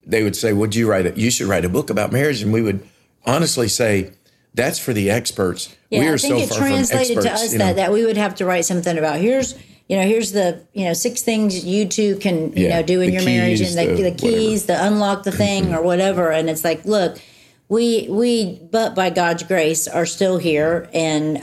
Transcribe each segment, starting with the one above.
they would say, "Would you write it? You should write a book about marriage." And we would honestly say, "That's for the experts." Yeah, we are I think so it far from translated experts, to us that we would have to write something about here's the 6 things you two can do in your marriage, and the keys, the unlock the thing or whatever. And it's like, look, we but by God's grace are still here, and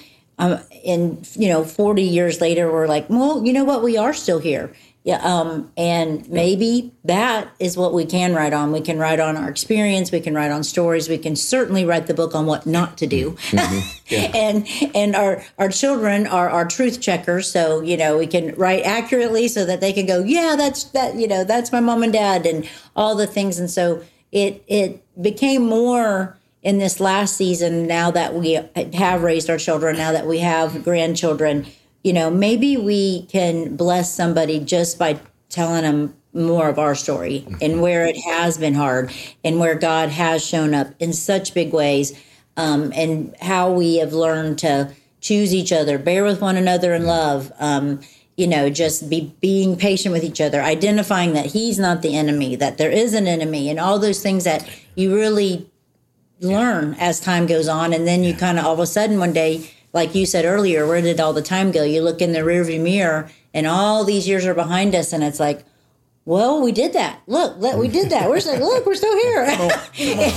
40 years later we're like, well, you know what, we are still here. Yeah, and maybe that is what we can write on. We can write on our experience. We can write on stories. We can certainly write the book on what not to do. And our children are our truth checkers. So, we can write accurately so that they can go, yeah, that's my mom and dad and all the things. And so it became more in this last season, now that we have raised our children, now that we have grandchildren. Maybe we can bless somebody just by telling them more of our story and where it has been hard and where God has shown up in such big ways, and how we have learned to choose each other, bear with one another in love, just being patient with each other, identifying that he's not the enemy, that there is an enemy, and all those things that you really learn as time goes on. And then you kind of all of a sudden one day, like you said earlier, where did all the time go? You look in the rearview mirror and all these years are behind us, and it's like, well, we did that. Look, we did that. We're like, look, we're still here.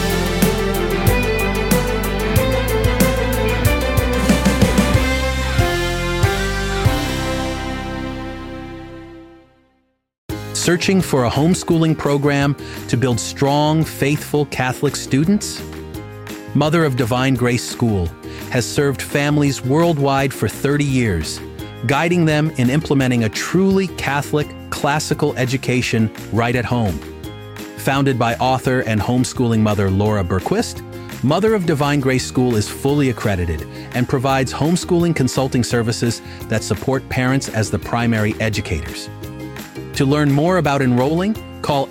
Searching for a homeschooling program to build strong, faithful Catholic students? Mother of Divine Grace School has served families worldwide for 30 years, guiding them in implementing a truly Catholic classical education right at home. Founded by author and homeschooling mother Laura Berquist, Mother of Divine Grace School is fully accredited and provides homeschooling consulting services that support parents as the primary educators. To learn more about enrolling, call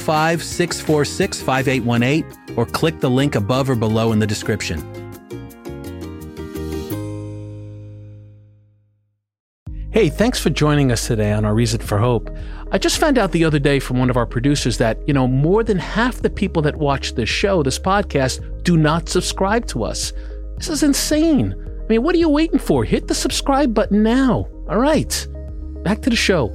805-646-5818 or click the link above or below in the description. Hey, thanks for joining us today on Our Reason for Hope. I just found out the other day from one of our producers that, more than half the people that watch this show, this podcast, do not subscribe to us. This is insane. I mean, what are you waiting for? Hit the subscribe button now. All right, back to the show.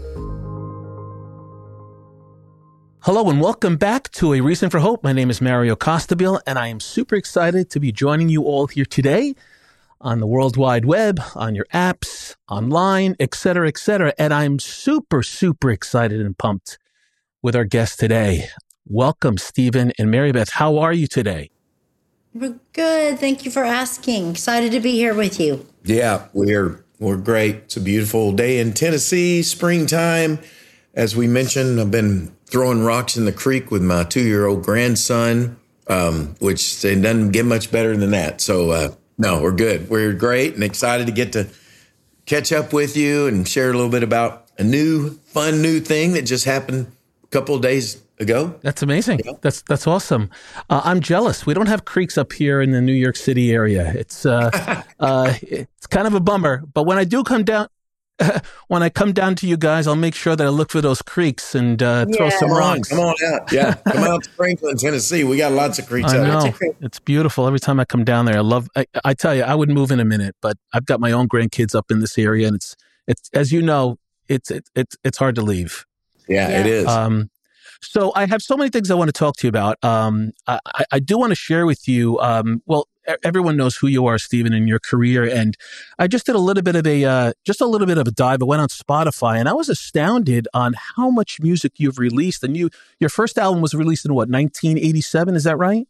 Hello and welcome back to A Reason for Hope. My name is Mario Costabile, and I am super excited to be joining you all here today on the World Wide Web, on your apps, online, et cetera, et cetera. And I'm super, super excited and pumped with our guest today. Welcome, Stephen and Mary Beth. How are you today? We're good. Thank you for asking. Excited to be here with you. Yeah, we're great. It's a beautiful day in Tennessee, springtime. As we mentioned, I've been throwing rocks in the creek with my 2-year-old grandson, which it doesn't get much better than that. So, no, we're good. We're great and excited to get to catch up with you and share a little bit about a fun new thing that just happened a couple of days ago. That's amazing. Yeah. That's awesome. I'm jealous. We don't have creeks up here in the New York City area. It's it's kind of a bummer. But when I do come down, when I come down to you guys, I'll make sure that I look for those creeks and throw some rocks. Come on out. Yeah, come out to Franklin, Tennessee. We got lots of creeks out there. It's beautiful. Every time I come down there, I tell you, I would move in a minute, but I've got my own grandkids up in this area, and it's as you know, it's hard to leave. Yeah, it is. So I have so many things I want to talk to you about. I do want to share with you, everyone knows who you are, Stephen, in your career. And I just did a little bit of a dive. I went on Spotify and I was astounded on how much music you've released. And your first album was released in 1987. Is that right?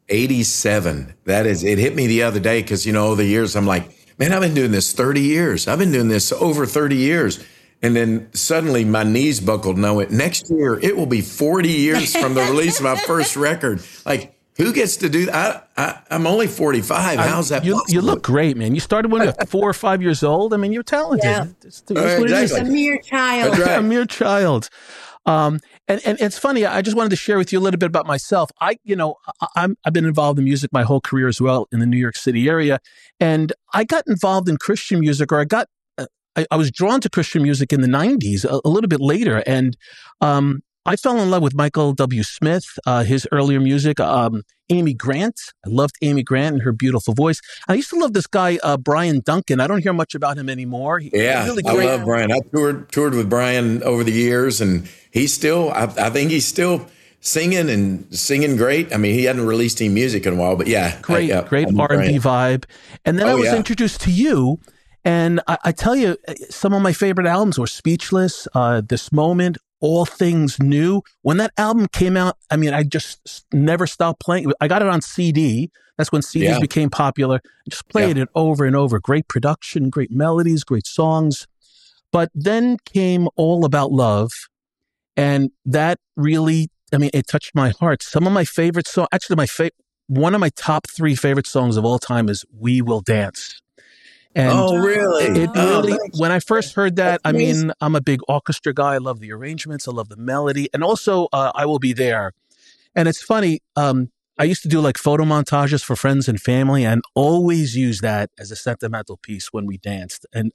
87. It hit me the other day because, over the years, I'm like, man, I've been doing this 30 years. I've been doing this over 30 years. And then suddenly my knees buckled and I went, next year, it will be 40 years from the release of my first record. Like, who gets to do that? I'm only 45. How's that possible? You look great, man. You started when you were 4 or 5 years old. I mean, you're talented. Yeah. Exactly. A mere child. Right. A mere child. And it's funny. I just wanted to share with you a little bit about myself. I've been involved in music my whole career as well in the New York City area. And I got involved in Christian music, or I was drawn to Christian music in the 90s, a little bit later. And I fell in love with Michael W. Smith, his earlier music. Amy Grant. I loved Amy Grant and her beautiful voice. I used to love this guy, Brian Duncan. I don't hear much about him anymore. He's really great. I love Brian. I toured with Brian over the years, and he's still, I think he's still singing great. I mean, he hadn't released any music in a while, but yeah. Great R&B vibe. And then I was introduced to you, and I tell you, some of my favorite albums were Speechless, This Moment, All Things New. When that album came out, I mean, I just never stopped playing. I got it on CD. That's when CDs became popular. I just played it over and over. Great production, great melodies, great songs. But then came All About Love. And that really, I mean, it touched my heart. Some of my favorite songs, actually one of my top 3 favorite songs of all time is We Will Dance. And really? When I first heard that, I mean, I'm a big orchestra guy. I love the arrangements. I love the melody. And also, I Will Be There. And it's funny, I used to do like photo montages for friends and family and always use that as a sentimental piece when we danced. And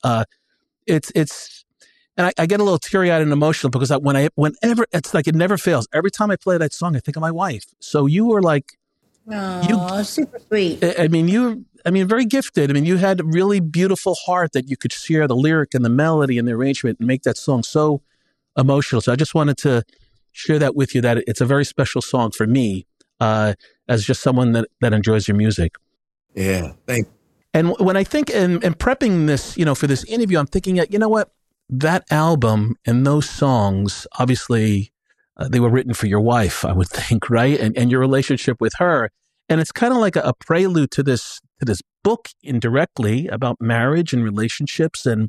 I get a little teary-eyed and emotional because whenever, it's like it never fails. Every time I play that song, I think of my wife. So you were like... Oh, super sweet. I mean, very gifted. I mean, you had a really beautiful heart that you could share the lyric and the melody and the arrangement and make that song so emotional. So I just wanted to share that with you, that it's a very special song for me as just someone that enjoys your music. Yeah, thank you. And when I think in prepping this, for this interview, I'm thinking, you know what? That album and those songs, obviously, they were written for your wife, I would think, right? And your relationship with her. And it's kind of like a prelude to this book indirectly about marriage and relationships. And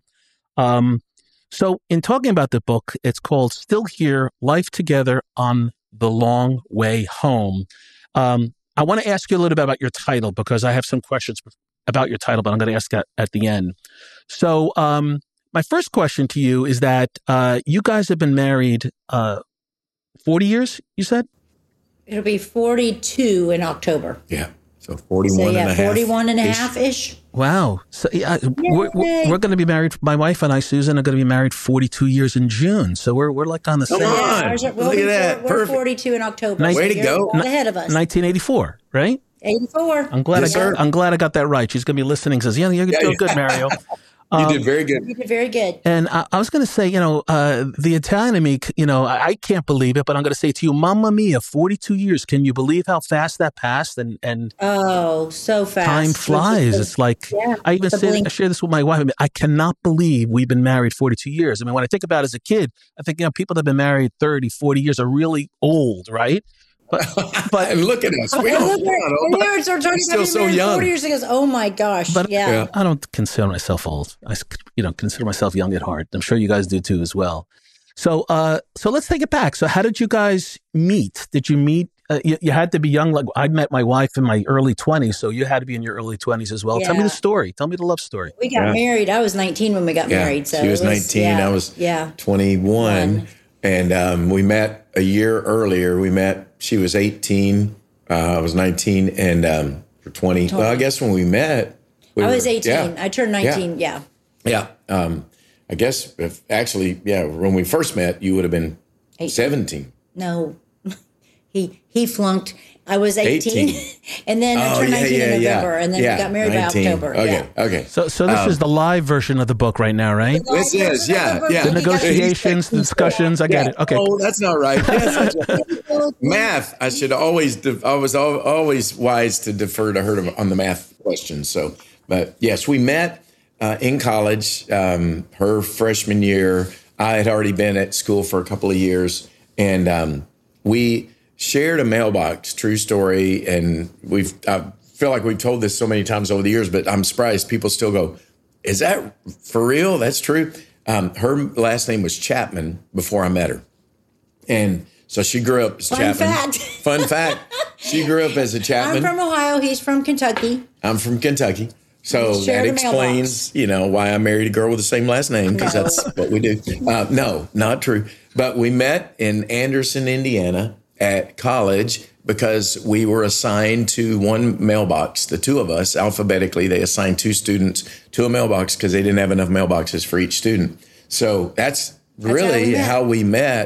so in talking about the book, it's called Still Here, Life Together on the Long Way Home. I want to ask you a little bit about your title because I have some questions about your title, but I'm going to ask that at the end. So my first question to you is that you guys have been married 40 years, you said? It'll be 42 in October. Yeah. So 41 and a half. 41 and a half-ish. Wow. So we're going to be married. My wife and I, Susan, are going to be married 42 years in June. So we're like on the same. Come on. Look at that. We're 42 in October. Way to go. Ahead of us. 1984, right? 84. I'm glad I got that right. She's going to be listening. Says, you're doing good, Mario. You did very good. You did very good. And I was going to say, the Italian in me, I can't believe it, but I'm going to say to you, Mamma Mia, 42 years. Can you believe how fast that passed? And oh, so fast. Time flies. It's like, I share this with my wife. I mean, I cannot believe we've been married 42 years. I mean, when I think about it as a kid, I think, people that have been married 30, 40 years are really old, right? But and look at us. We're still so young. 40 years ago. Oh my gosh. But I don't consider myself old. I consider myself young at heart. I'm sure you guys do too as well. So let's take it back. So how did you guys meet? Did you meet? You had to be young. Like I met my wife in my early 20s, so you had to be in your early 20s as well. Yeah. Tell me the story. Tell me the love story. We got married. I was 19 when we got married. So she was 19. I was 21. And we met a year earlier. She was 18. I was 19 and for 20. Well, I guess when we met. I was 18. I turned 19. Yeah. I guess when we first met, you would have been 17. No. He flunked. I was 18. And then I turned 19 in November. And then we got married 19. By October. Okay. So this is the live version of the book right now, right? This is, The negotiations, the discussions. I get it. Okay. Oh, that's not right. Yes, math. I was always wise to defer to her on the math questions. So, but yes, we met in college, her freshman year. I had already been at school for a couple of years, and we shared a mailbox. True story. And I feel like we've told this so many times over the years, but I'm surprised people still go, is that for real? That's true. Her last name was Chapman before I met her. And so she grew up as Chapman. Fun fact. She grew up as a Chapman. I'm from Ohio. He's from Kentucky. I'm from Kentucky. So that explains, why I married a girl with the same last name, because that's what we do. No, not true. But we met in Anderson, Indiana at college because we were assigned to one mailbox. The two of us, alphabetically, they assigned 2 students to a mailbox because they didn't have enough mailboxes for each student. So that's really how we met.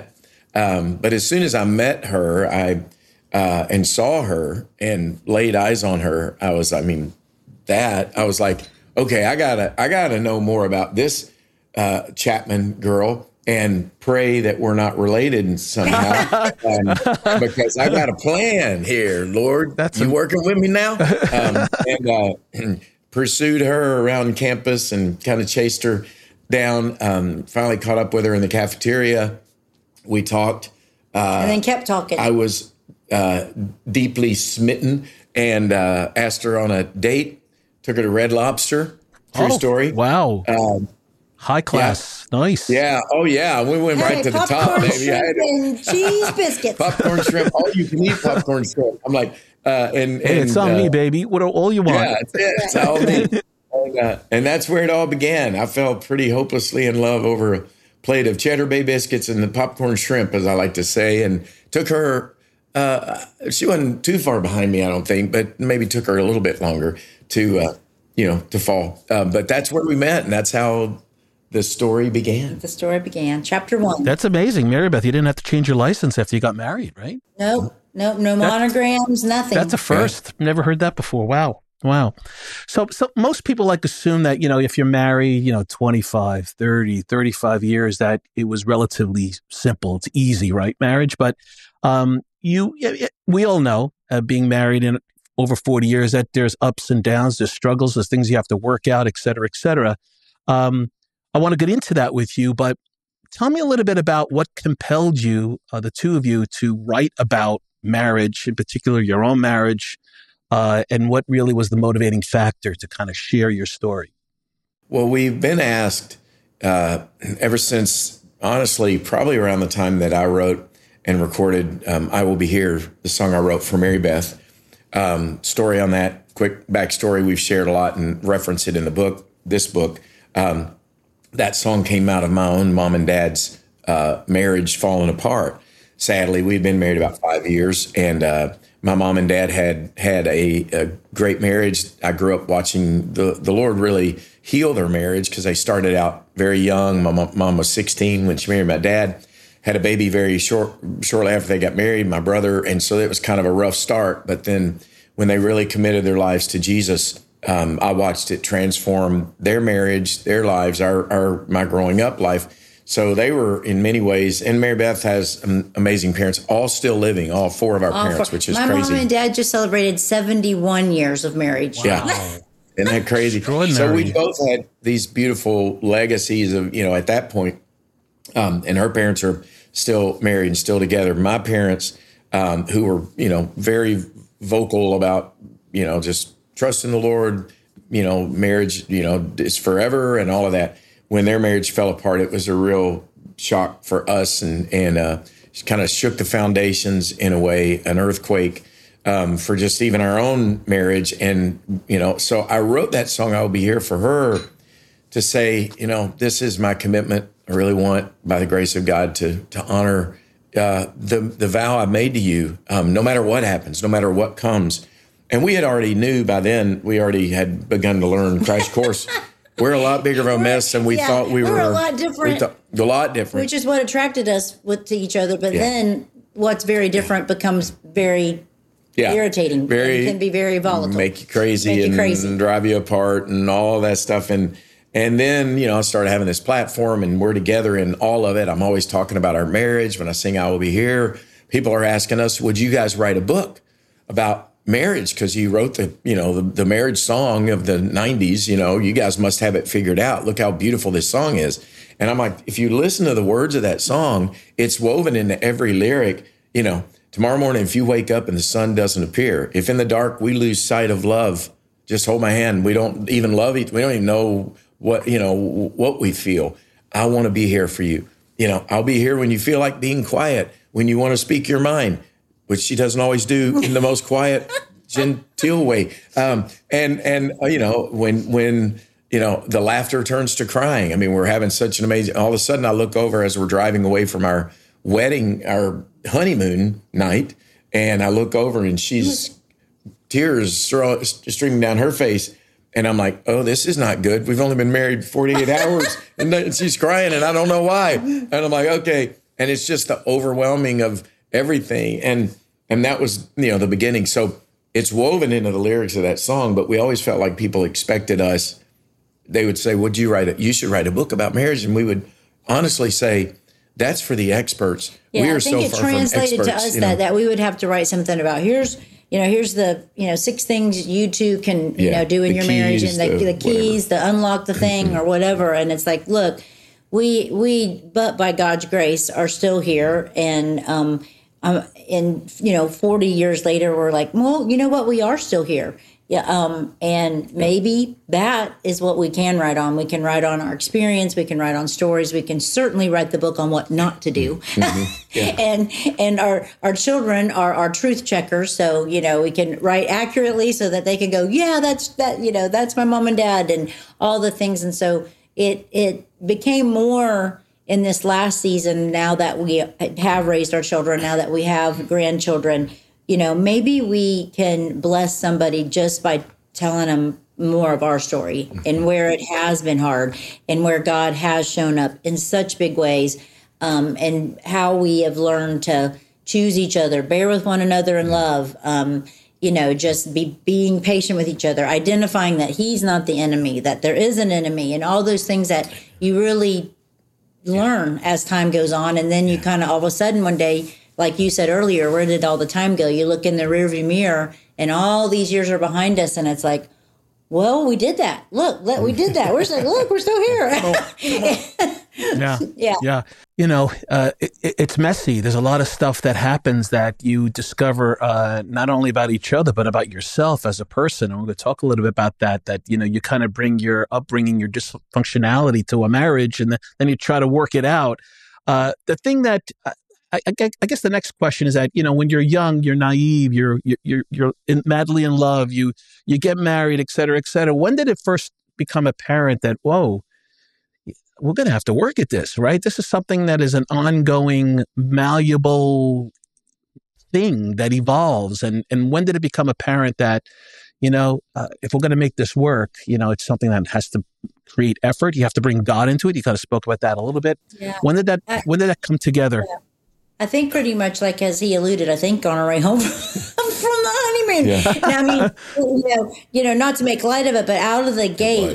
But as soon as I met her, and saw her and laid eyes on her, I was like, okay, I gotta know more about this Chapman girl and pray that we're not related somehow, because I got a plan here, Lord. You working with me now? And pursued her around campus and kind of chased her down. Finally caught up with her in the cafeteria. We talked. And then kept talking. I was deeply smitten and asked her on a date. Took her to Red Lobster. True story. Wow. High class. Yeah. Nice. Yeah. Oh, yeah. We went right to the top, baby. Shrimp and cheese biscuits. Popcorn shrimp. Oh, you can eat popcorn shrimp. I'm like, it's on me, baby. What all you want? Yeah, it's all me. And that's where it all began. I fell pretty hopelessly in love over a plate of Cheddar Bay biscuits and the popcorn shrimp, as I like to say, and took her. She wasn't too far behind me, I don't think, but maybe took her a little bit longer to fall. But that's where we met, and that's how the story began. The story began. Chapter 1. That's amazing, Mary Beth. You didn't have to change your license after you got married, right? No monograms, nothing. That's a first. Yeah. Never heard that before. Wow. So most people assume that, if you're married, 25, 30, 35 years, that it was relatively simple. It's easy, right? Marriage. But we all know, being married in over 40 years, that there's ups and downs, there's struggles, there's things you have to work out, et cetera, et cetera. I want to get into that with you, but tell me a little bit about what compelled you, the two of you, to write about marriage, in particular your own marriage, and what really was the motivating factor to kind of share your story. Well, we've been asked ever since, honestly, probably around the time that I wrote and recorded I Will Be Here, the song I wrote for Mary Beth. Story on that, quick backstory, we've shared a lot and reference it in the book, this book. That song came out of my own mom and dad's marriage falling apart. Sadly, we'd been married about 5 years, and my mom and dad had a great marriage. I grew up watching the Lord really heal their marriage because they started out very young. My mom was 16 when she married my dad, had a baby very shortly after they got married, my brother, and so it was kind of a rough start. But then when they really committed their lives to Jesus, I watched it transform their marriage, their lives, my growing up life. So they were in many ways, and Mary Beth has amazing parents, all still living, all four of our parents, which is crazy. My mom and dad just celebrated 71 years of marriage. Wow. Yeah. Isn't that crazy? So we both had these beautiful legacies of, at that point, and her parents are still married and still together. My parents, who were, very vocal about, just trusting the Lord, marriage, is forever and all of that. When their marriage fell apart, it was a real shock for us and kind of shook the foundations in a way, an earthquake for just even our own marriage. And, so I wrote that song, I Will Be Here, for her to say, this is my commitment. I really want, by the grace of God, to honor the vow I made to you, no matter what happens, no matter what comes. And we had already knew by then, we already had begun to learn crash course. We're a lot bigger of a mess than we thought we were. We're a lot different. A lot different. Which is what attracted us to each other. But then what's very different becomes very irritating. It can be very volatile. Make you crazy and drive you apart and all that stuff. And then, I started having this platform and we're together in all of it. I'm always talking about our marriage. When I sing I Will Be Here, people are asking us, would you guys write a book about marriage? Because you wrote the marriage song of the 90s, you guys must have it figured out. Look how beautiful this song is. And I'm like, if you listen to the words of that song, it's woven into every lyric. Tomorrow morning, if you wake up and the sun doesn't appear, if in the dark we lose sight of love, just hold my hand. We don't even love each. We don't even know what we feel. I want to be here for you. I'll be here when you feel like being quiet, when you want to speak your mind, which she doesn't always do in the most quiet, genteel way. When the laughter turns to crying. I mean, we're having such an amazing, all of a sudden I look over as we're driving away from our wedding, our honeymoon night, and I look over and she's tears streaming down her face. And I'm like, oh, this is not good. We've only been married 48 hours and she's crying and I don't know why. And I'm like, okay, And it's just the overwhelming of everything. And that was, the beginning. So it's woven into the lyrics of that song, but we always felt like people expected us. They would say, would you write it? You should write a book about marriage. And we would honestly say, that's for the experts. Yeah, we are I think so it far from experts. translated to us that we would have to write something about here's the 6 things you two can do in your marriage, and the keys, the unlock the thing or whatever. And it's like, look, we but by God's grace are still here, and 40 years later we're like, well, you know what, we are still here. Yeah, and maybe that is what we can write on. We can write on our experience. We can write on stories. We can certainly write the book on what not to do. And our children are our truth checkers. So, we can write accurately so that they can go, yeah, that's my mom and dad and all the things. And so it became more in this last season, now that we have raised our children, now that we have grandchildren, maybe we can bless somebody just by telling them more of our story and where it has been hard and where God has shown up in such big ways, and how we have learned to choose each other, bear with one another in love, just being patient with each other, identifying that he's not the enemy, that there is an enemy, and all those things that you really learn as time goes on. And then you kind of all of a sudden one day, like you said earlier, where did all the time go? You look in the rearview mirror and all these years are behind us, and it's like, well, we did that. Look, we did that. We're like, look, we're still here. Yeah. It's messy. There's a lot of stuff that happens that you discover not only about each other, but about yourself as a person. And we're going to talk a little bit about that, you kind of bring your upbringing, your dysfunctionality to a marriage, and then you try to work it out. The thing that I guess the next question is that, when you're young, you're naive, you're madly in love, you get married, et cetera, et cetera. When did it first become apparent that, whoa, we're going to have to work at this, right? This is something that is an ongoing, malleable thing that evolves. And when did it become apparent that, if we're going to make this work, it's something that has to create effort. You have to bring God into it. You kind of spoke about that a little bit. Yeah. When did that come together? Yeah. I think pretty much like as he alluded, I think on our way home from the honeymoon. Yeah. Now, I mean, not to make light of it, but out of the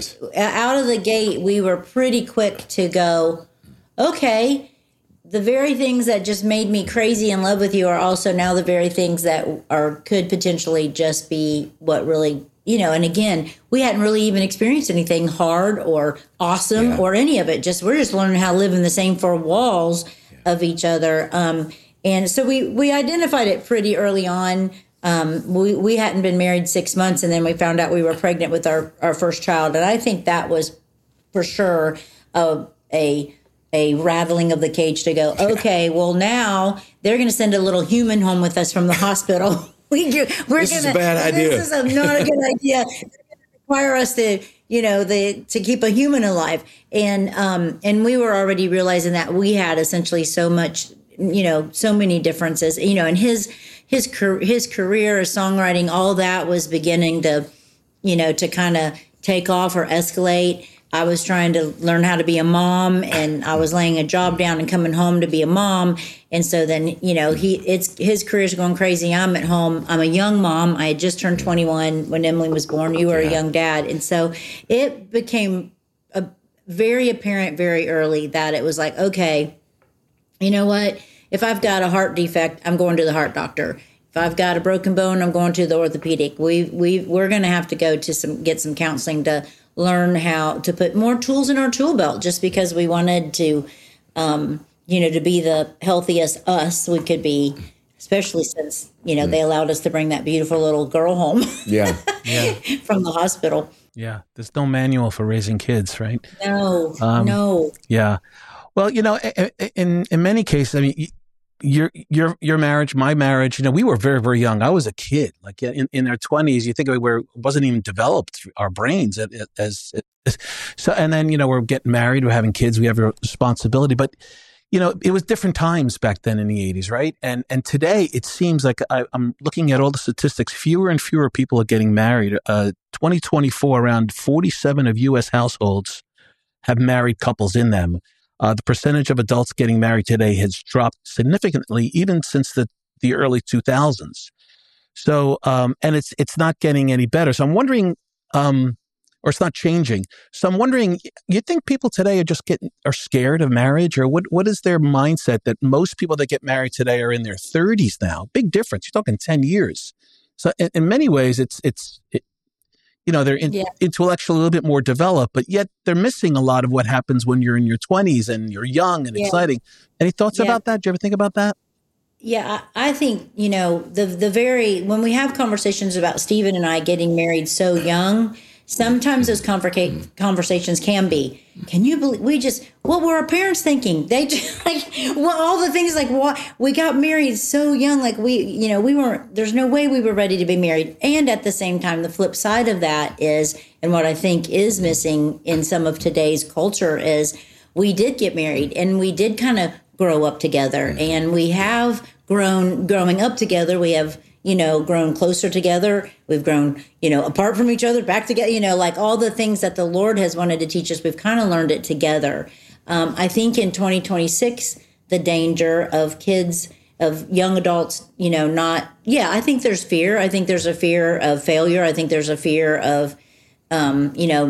gate, we were pretty quick to go, okay, the very things that just made me crazy in love with you are also now the very things that could potentially just be what really, and again, we hadn't really even experienced anything hard or awesome or any of it. We're just learning how to live in the same four walls of each other. And so we identified it pretty early on. We hadn't been married 6 months, and then we found out we were pregnant with our first child. And I think that was for sure a rattling of the cage to go, okay, well, now they're going to send a little human home with us from the hospital. This is a bad idea. This is not a good idea. They're going to require us to to keep a human alive. And we were already realizing that we had essentially so much, so many differences, and his career, his songwriting, all that was beginning to, to kind of take off or escalate. I was trying to learn how to be a mom, and I was laying a job down and coming home to be a mom. And so then, his career's going crazy. I'm at home. I'm a young mom. I had just turned 21 when Emily was born. You were a young dad. And so it became very apparent very early that it was like, okay, you know what? If I've got a heart defect, I'm going to the heart doctor. If I've got a broken bone, I'm going to the orthopedic. We're going to have to go to get some counseling to learn how to put more tools in our tool belt, just because we wanted to, to be the healthiest us we could be, especially since, they allowed us to bring that beautiful little girl home from the hospital. Yeah. There's no manual for raising kids, right? No. Yeah. Well, in many cases, I mean, your marriage, my marriage, we were very, very young. I was a kid, like in our 20s. You think wasn't even developed our brains so. And then we're getting married, we're having kids, we have a responsibility. But it was different times back then in the 80s, right? And today it seems like I'm looking at all the statistics. Fewer and fewer people are getting married. 2024, around 47 of U.S. households have married couples in them. The percentage of adults getting married today has dropped significantly, even since the early 2000s. So, and it's not getting any better. So I'm wondering, or it's not changing. So I'm wondering, you think people today are scared of marriage, or what is their mindset that most people that get married today are in their 30s now? Big difference. You're talking 10 years. So in many ways, they're intellectually a little bit more developed, but yet they're missing a lot of what happens when you're in your 20s and you're young and exciting. Any thoughts about that? Do you ever think about that? Yeah, I think, when we have conversations about Stephen and I getting married so young, sometimes those conversations can you believe what were our parents thinking? They just all the things what we got married so young, we weren't, there's no way we were ready to be married. And at the same time, the flip side of that is, and what I think is missing in some of today's culture is we did get married and we did kind of grow up together, and we have growing up together. We have, grown closer together. We've grown, apart from each other, back together, all the things that the Lord has wanted to teach us, we've kind of learned it together. I think in 2026, the danger of kids, of young adults, I think there's fear. I think there's a fear of failure. I think there's a fear of, I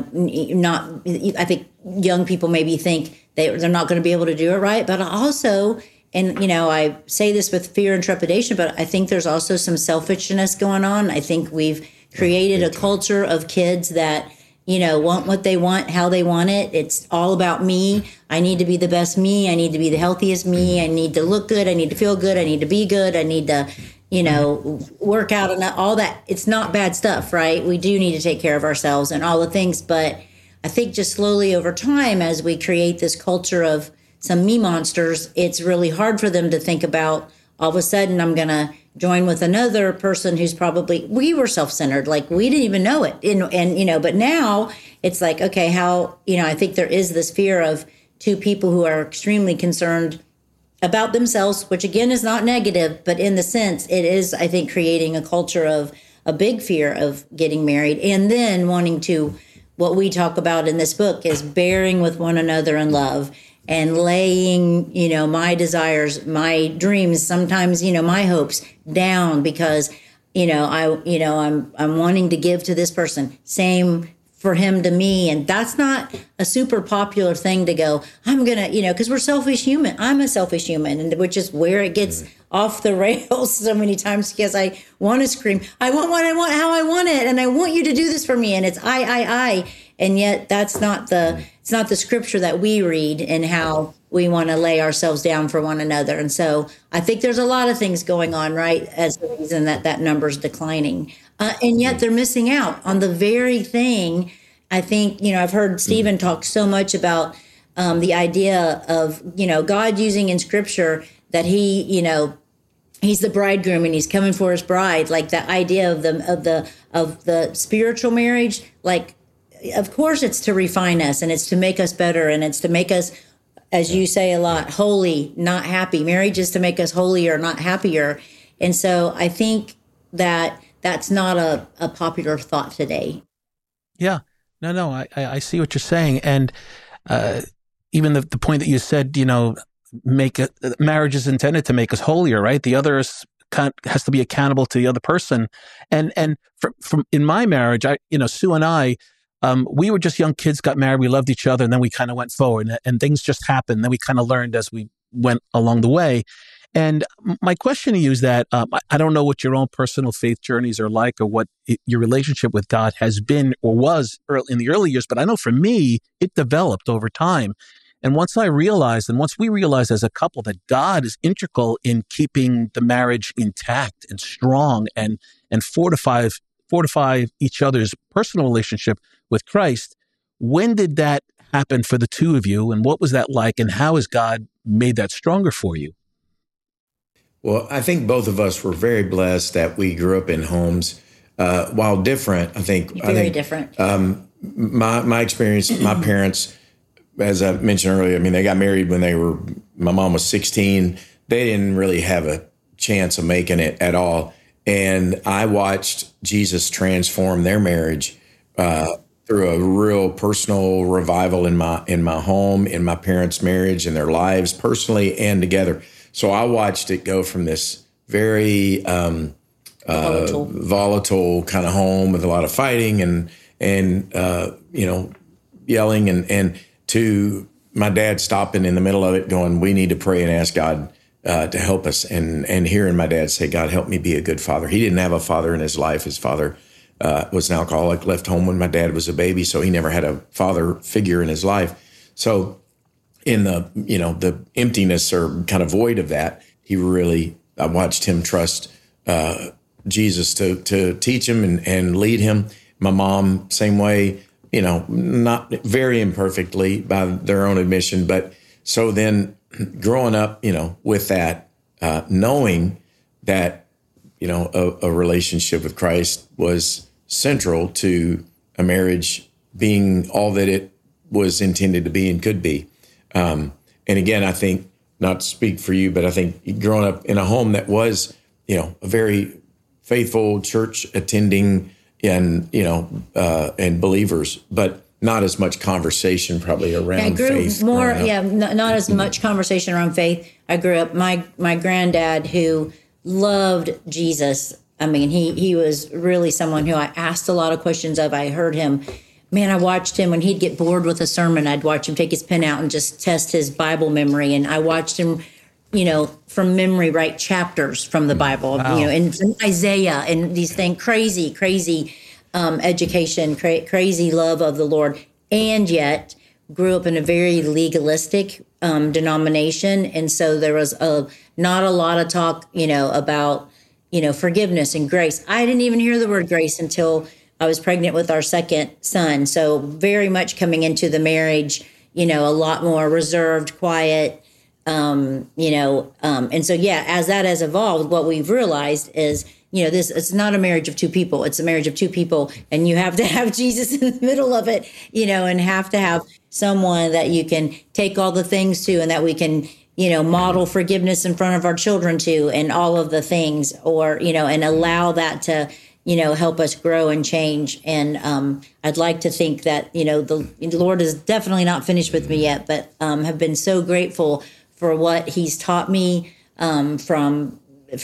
think young people maybe think they're not going to be able to do it right. But also, and, I say this with fear and trepidation, but I think there's also some selfishness going on. I think we've created a culture of kids that, want what they want, how they want it. It's all about me. I need to be the best me. I need to be the healthiest me. I need to look good. I need to feel good. I need to be good. I need to, work out and all that. It's not bad stuff, right? We do need to take care of ourselves and all the things. But I think just slowly over time, as we create this culture of some me monsters, it's really hard for them to think about all of a sudden I'm going to join with another person who's we were self-centered, we didn't even know it. And but now it's okay, how, I think there is this fear of two people who are extremely concerned about themselves, which again is not negative, but in the sense it is, I think, creating a culture of a big fear of getting married, and then wanting to, what we talk about in this book is bearing with one another in love. And laying, my desires, my dreams, sometimes, my hopes down because, I'm wanting to give to this person. Same for him to me. And that's not a super popular thing to go, I'm going to, because we're selfish human. I'm a selfish human, and which is where it gets off the rails so many times, because I want to scream, I want what I want, how I want it. And I want you to do this for me. And it's I. And yet it's not the scripture that we read and how we want to lay ourselves down for one another. And so I think there's a lot of things going on, right, as the reason that number's declining. And yet they're missing out on the very thing. I think, I've heard Stephen talk so much about the idea of, God using in scripture that he, he's the bridegroom and he's coming for his bride. The idea of the spiritual marriage, of course, it's to refine us and it's to make us better and it's to make us, as you say a lot, holy, not happy. Marriage is to make us holier, not happier. And so I think that that's not a popular thought today. Yeah, no, I see what you're saying. And even the point that you said, marriage is intended to make us holier, right? The other has to be accountable to the other person. And from in my marriage, Sue and I, we were just young kids, got married, we loved each other, and then we kind of went forward and things just happened. Then we kind of learned as we went along the way. And my question to you is that I don't know what your own personal faith journeys are like or what your relationship with God has been or was in the early years, but I know for me, it developed over time. And once we realized as a couple that God is integral in keeping the marriage intact and strong and fortify each other's personal relationship with Christ, when did that happen for the two of you? And what was that like? And how has God made that stronger for you? Well, I think both of us were very blessed that we grew up in homes, while different. I think different. My experience, my parents, as I mentioned earlier, they got married when my mom was 16. They didn't really have a chance of making it at all. And I watched Jesus transform their marriage through through a real personal revival in my home, in my parents' marriage, in their lives, personally and together. So I watched it go from this very volatile kind of home with a lot of fighting and yelling and to my dad stopping in the middle of it, going, "We need to pray and ask God to help us." And hearing my dad say, "God, help me be a good father." He didn't have a father in his life. His father was an alcoholic, left home when my dad was a baby, so he never had a father figure in his life. So in the emptiness or kind of void of that, I watched him trust Jesus to teach him and lead him. My mom, same way, not very imperfectly by their own admission. But so then growing up, with that, knowing that, a relationship with Christ was central to a marriage being all that it was intended to be and could be. And again, I think, not to speak for you, but I think growing up in a home that was, a very faithful church attending and believers, but not as much conversation probably around faith. Not as much conversation around faith. I grew up, my granddad, who loved Jesus. I mean, he was really someone who I asked a lot of questions of. I heard him. Man, I watched him when he'd get bored with a sermon. I'd watch him take his pen out and just test his Bible memory. And I watched him, from memory write chapters from the Bible, wow. And from Isaiah and these things, crazy education, crazy love of the Lord. And yet grew up in a very legalistic denomination. And so there was not a lot of talk, about, forgiveness and grace. I didn't even hear the word grace until I was pregnant with our second son. So very much coming into the marriage, a lot more reserved, quiet, and so, as that has evolved, what we've realized is, it's not a marriage of two people. It's a marriage of two people. And you have to have Jesus in the middle of it, and have to have someone that you can take all the things to and that we can, model forgiveness in front of our children to and all of the things or, and allow that to, help us grow and change. And I'd like to think that, the Lord is definitely not finished with me yet, but have been so grateful for what he's taught me from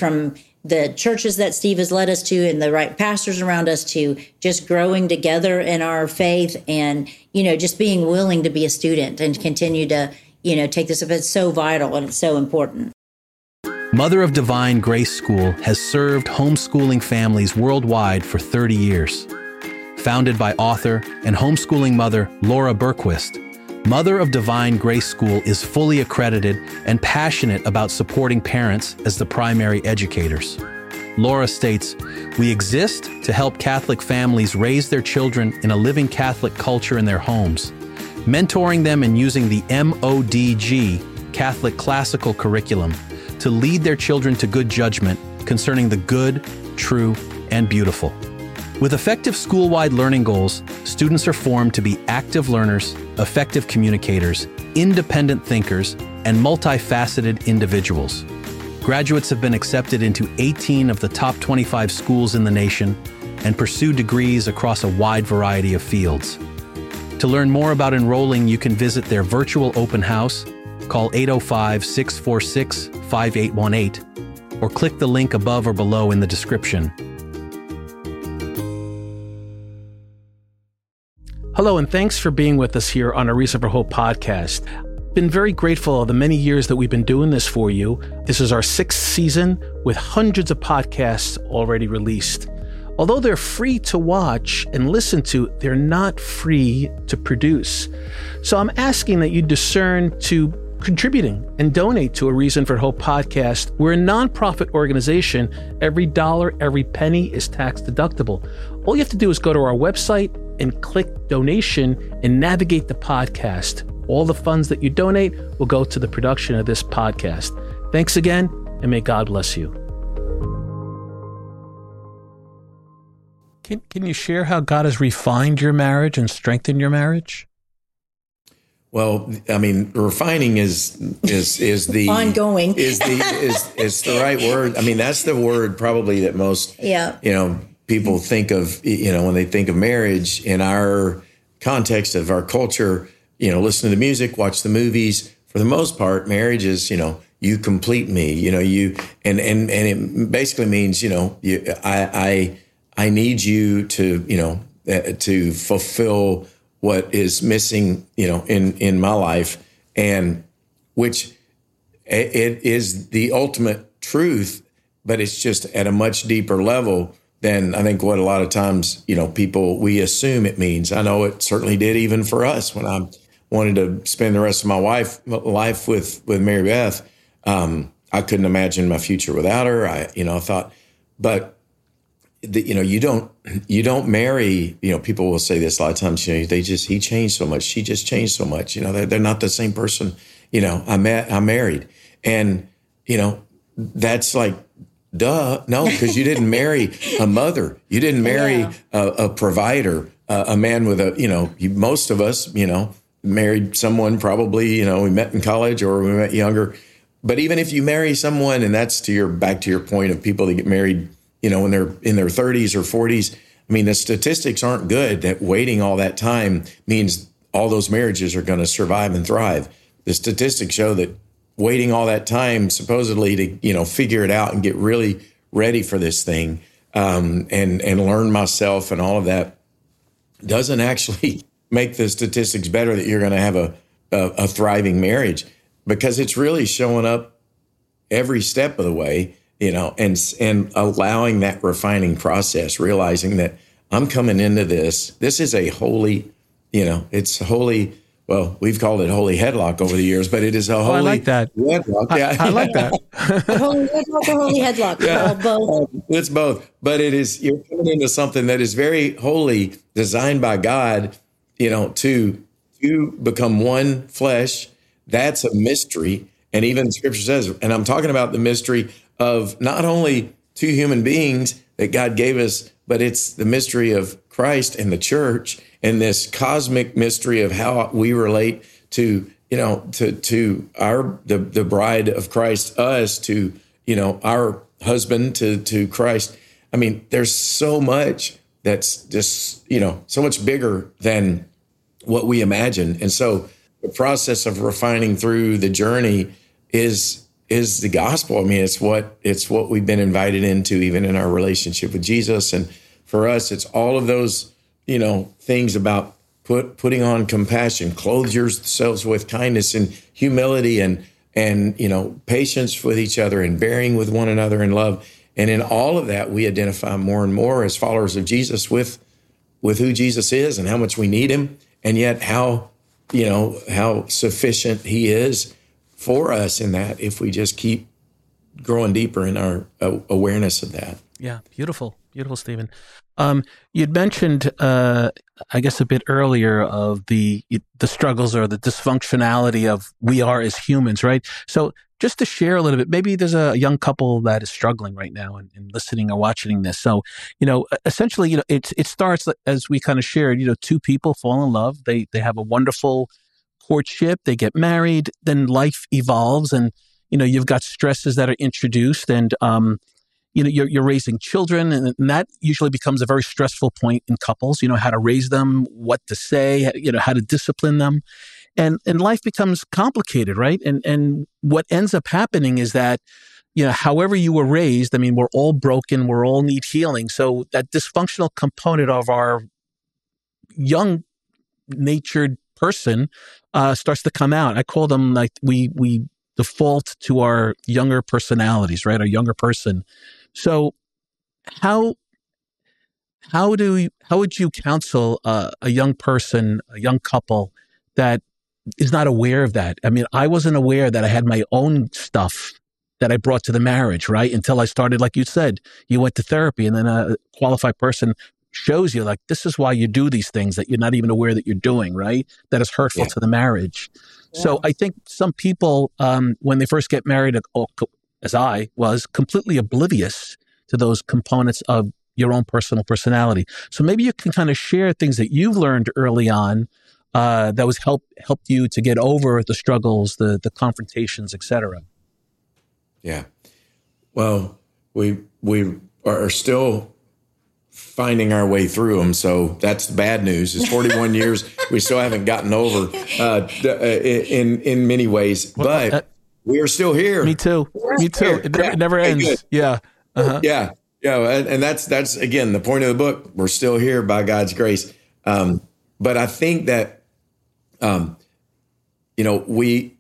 the churches that Steve has led us to and the right pastors around us to just growing together in our faith and, just being willing to be a student and continue to, take this up. It's so vital and it's so important. Mother of Divine Grace School has served homeschooling families worldwide for 30 years. Founded by author and homeschooling mother Laura Berquist, Mother of Divine Grace School is fully accredited and passionate about supporting parents as the primary educators. Laura states, "We exist to help Catholic families raise their children in a living Catholic culture in their homes, mentoring them and using the MODG, Catholic Classical Curriculum, to lead their children to good judgment concerning the good, true, and beautiful." With effective school-wide learning goals, students are formed to be active learners, effective communicators, independent thinkers, and multifaceted individuals. Graduates have been accepted into 18 of the top 25 schools in the nation and pursue degrees across a wide variety of fields. To learn more about enrolling, you can visit their virtual open house, call 805-646-5818, or click the link above or below in the description. Hello, and thanks for being with us here on a Reason for Hope podcast. Been very grateful of the many years that we've been doing this for you. This is our 6th season with hundreds of podcasts already released. Although they're free to watch and listen to, they're not free to produce. So I'm asking that you discern to contributing and donate to a Reason for Hope podcast. We're a nonprofit organization. Every dollar, every penny is tax deductible. All you have to do is go to our website and click donation and navigate the podcast. All the funds that you donate will go to the production of this podcast. Thanks again, and may God bless you. Can you share how God has refined your marriage and strengthened your marriage? Well, I mean, refining is the ongoing is the right word. I mean, that's the word probably that most people think of, when they think of marriage in our context of our culture, listen to the music, watch the movies. For the most part, marriage is, you complete me, and it basically means, I need you to fulfill what is missing, in my life, and which it is the ultimate truth, but it's just at a much deeper level than I think what a lot of times, we assume it means. I know it certainly did even for us when I wanted to spend the rest of my life with Mary Beth. I couldn't imagine my future without her. I thought, but you don't marry, people will say this a lot of times, he changed so much. She just changed so much. They're not the same person. I'm married. And, that's like, duh. No, because you didn't marry a mother. You didn't marry a provider, a man with most of us, married someone probably, we met in college or we met younger. But even if you marry someone, and that's back to your point of people that get married, when they're in their 30s or 40s, I mean, the statistics aren't good that waiting all that time means all those marriages are going to survive and thrive. The statistics show that waiting all that time supposedly to, figure it out and get really ready for this thing, and learn myself and all of that doesn't actually make the statistics better that you're going to have a thriving marriage, because it's really showing up every step of the way, and allowing that refining process, realizing that I'm coming into this is a holy, it's holy. Well, we've called it holy headlock over the years, but it is a holy I like that. Wedlock. Yeah. I like that. Holy wedlock or holy headlock. Yeah. Both. It's both. But you're coming into something that is very holy, designed by God, to become one flesh. That's a mystery. And even Scripture says, and I'm talking about the mystery of not only two human beings that God gave us, but it's the mystery of Christ and the church, and this cosmic mystery of how we relate to, to the bride of Christ, us, to, our husband, to Christ. I mean, there's so much that's just, so much bigger than what we imagine. And so the process of refining through the journey is the gospel. I mean, it's what we've been invited into, even in our relationship with Jesus. And for us, it's all of those, things about putting on compassion, clothe yourselves with kindness and humility and patience with each other and bearing with one another in love. And in all of that, we identify more and more as followers of Jesus with who Jesus is and how much we need him, and yet how sufficient he is for us in that, if we just keep growing deeper in our awareness of that. Yeah, beautiful, Stephen. You'd mentioned, I guess, a bit earlier of the struggles or the dysfunctionality of we are as humans, right? So just to share a little bit, maybe there's a young couple that is struggling right now and listening or watching this. So, essentially, it starts as we kind of shared, two people fall in love. They have a wonderful courtship, they get married, then life evolves, and, you've got stresses that are introduced, and, you're raising children, and that usually becomes a very stressful point in couples, how to raise them, what to say, how to discipline them. And life becomes complicated, right? And what ends up happening is that, however you were raised, I mean, we're all broken, we're all need healing. So that dysfunctional component of our young natured person starts to come out. I call them like we default to our younger personalities, right? Our younger person. So how would you counsel a young person, a young couple that is not aware of that? I mean, I wasn't aware that I had my own stuff that I brought to the marriage, right? Until I started, like you said, you went to therapy, and then a qualified person shows you, like, this is why you do these things that you're not even aware that you're doing, right? That is hurtful to the marriage. Yeah. So I think some people, when they first get married, as I was, completely oblivious to those components of your own personal personality. So maybe you can kind of share things that you've learned early on that was helped you to get over the struggles, the confrontations, et cetera. Yeah. Well, we are still finding our way through them. So that's the bad news. It's 41 years. We still haven't gotten over in many ways, but we are still here. Me too. It never ends. Yeah. Uh-huh. Yeah. And that's again, the point of the book. We're still here by God's grace. But I think that, we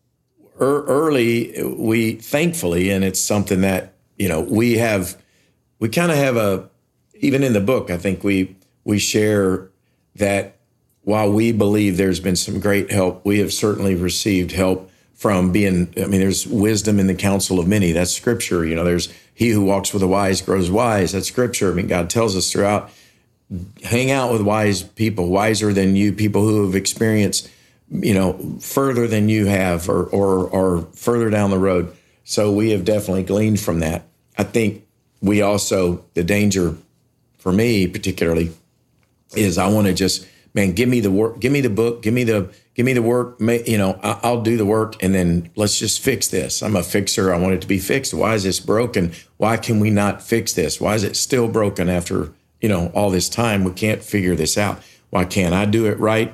thankfully, and it's something that, we kind of have even in the book, I think we share that while we believe there's been some great help, we have certainly received help from there's wisdom in the counsel of many. That's scripture. There's he who walks with the wise grows wise. That's scripture. God tells us throughout, hang out with wise people, wiser than you, people who have experienced, further than you have or further down the road. So we have definitely gleaned from that. I think we also, the danger for me particularly is I want to just, give me the work, give me the book, give me the work, I'll do the work and then let's just fix this. I'm a fixer. I want it to be fixed. Why is this broken? Why can we not fix this? Why is it still broken after, all this time? We can't figure this out. Why can't I do it right?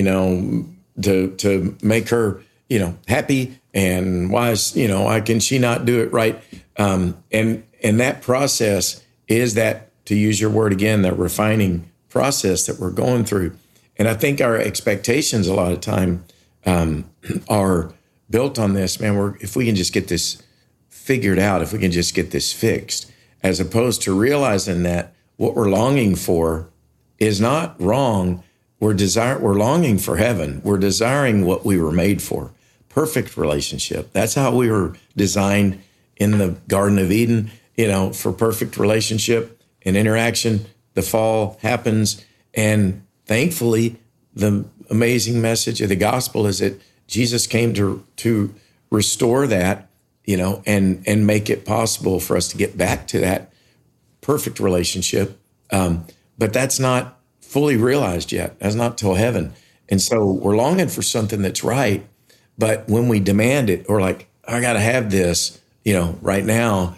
To make her, happy, and why is, why can she not do it right? And that process is that, to use your word again, that refining process that we're going through. And I think our expectations a lot of time are built on this, if we can just get this figured out, if we can just get this fixed, as opposed to realizing that what we're longing for is not wrong. We're longing for heaven. We're desiring what we were made for. Perfect relationship. That's how we were designed in the Garden of Eden, for perfect relationship and interaction. The fall happens. And thankfully, the amazing message of the gospel is that Jesus came to restore that, and make it possible for us to get back to that perfect relationship. But that's not fully realized yet. That's not till heaven. And so we're longing for something that's right. But when we demand it, or like, I got to have this, right now,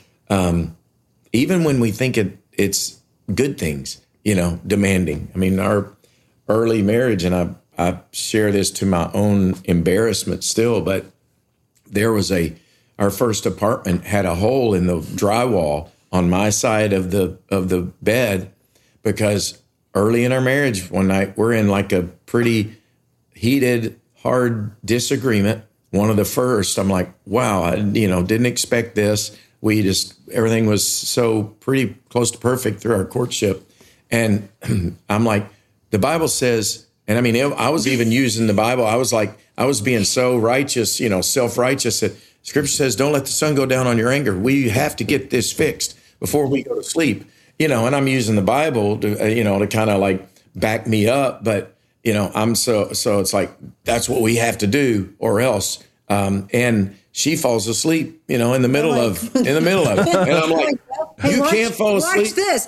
even when we think it's good things, demanding. Our early marriage, and I share this to my own embarrassment still, but there was our first apartment had a hole in the drywall on my side of the bed, because early in our marriage one night, we're in like a pretty heated, hard disagreement. One of the first, I'm like, wow, I didn't expect this. Everything was so pretty close to perfect through our courtship. And I'm like, the Bible says, and I was even using the Bible. I was being so righteous, self-righteous, that Scripture says, don't let the sun go down on your anger. We have to get this fixed before we go to sleep, and I'm using the Bible to, to kind of like back me up. But, I'm so it's like, that's what we have to do or else. And she falls asleep, in the middle of it. And I'm like, you can't fall asleep. Watch this.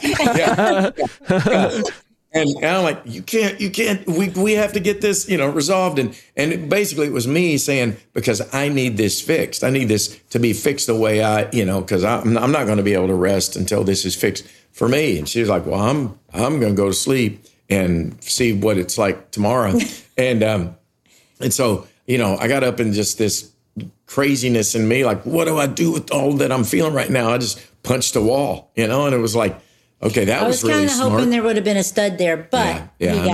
Yeah. And I'm like, you can't, we have to get this, resolved. And basically it was me saying, because I need this fixed. I need this to be fixed the way because I'm not going to be able to rest until this is fixed for me. And she was like, well, I'm going to go to sleep and see what it's like tomorrow. And so, I got up in just this craziness in me, like, what do I do with all that I'm feeling right now? I just punched a wall, and it was like, okay, that was really smart. I was kind of hoping there would have been a stud there, but